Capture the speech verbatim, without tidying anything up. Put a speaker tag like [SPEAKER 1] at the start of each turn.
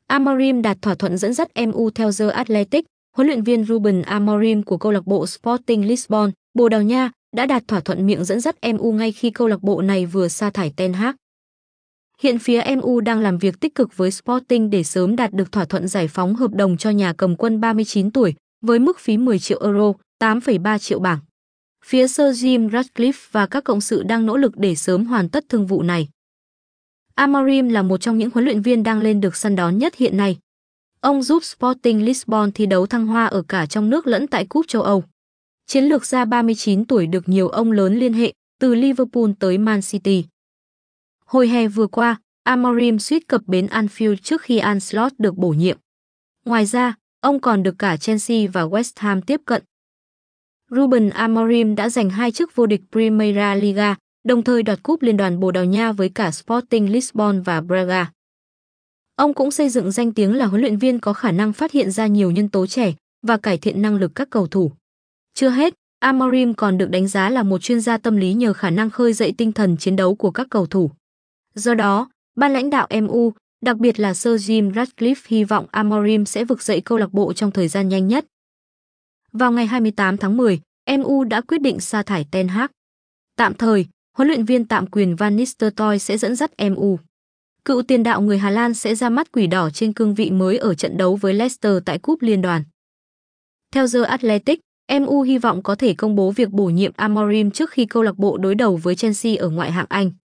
[SPEAKER 1] Amorim đạt thỏa thuận dẫn dắt em u. Theo The Athletic, huấn luyện viên Ruben Amorim của câu lạc bộ Sporting Lisbon, Bồ Đào Nha đã đạt thỏa thuận miệng dẫn dắt em u ngay khi câu lạc bộ này vừa sa thải Ten Hag. Hiện phía em u đang làm việc tích cực với Sporting để sớm đạt được thỏa thuận giải phóng hợp đồng cho nhà cầm quân ba mươi chín tuổi với mức phí mười triệu euro, tám phẩy ba triệu bảng. Phía Sir Jim Ratcliffe và các cộng sự đang nỗ lực để sớm hoàn tất thương vụ này. Amorim là một trong những huấn luyện viên đang lên được săn đón nhất hiện nay. Ông giúp Sporting Lisbon thi đấu thăng hoa ở cả trong nước lẫn tại Cúp châu Âu. Chiến lược gia ba mươi chín tuổi được nhiều ông lớn liên hệ, từ Liverpool tới Man City. Hồi hè vừa qua, Amorim suýt cập bến Anfield trước khi Ancelotti được bổ nhiệm. Ngoài ra, ông còn được cả Chelsea và West Ham tiếp cận. Ruben Amorim đã giành hai chức vô địch Primeira Liga, đồng thời đoạt cúp Liên đoàn Bồ Đào Nha với cả Sporting Lisbon và Braga. Ông cũng xây dựng danh tiếng là huấn luyện viên có khả năng phát hiện ra nhiều nhân tố trẻ và cải thiện năng lực các cầu thủ. Chưa hết, Amorim còn được đánh giá là một chuyên gia tâm lý nhờ khả năng khơi dậy tinh thần chiến đấu của các cầu thủ. Do đó, ban lãnh đạo em u, đặc biệt là Sir Jim Ratcliffe hy vọng Amorim sẽ vực dậy câu lạc bộ trong thời gian nhanh nhất. Vào ngày hai mươi tám tháng mười, em u đã quyết định sa thải Ten Hag. Tạm thời, huấn luyện viên tạm quyền Van Nistelrooy sẽ dẫn dắt em u. Cựu tiền đạo người Hà Lan sẽ ra mắt quỷ đỏ trên cương vị mới ở trận đấu với Leicester tại Cúp Liên đoàn. Theo The Athletic, em u hy vọng có thể công bố việc bổ nhiệm Amorim trước khi câu lạc bộ đối đầu với Chelsea ở ngoại hạng Anh.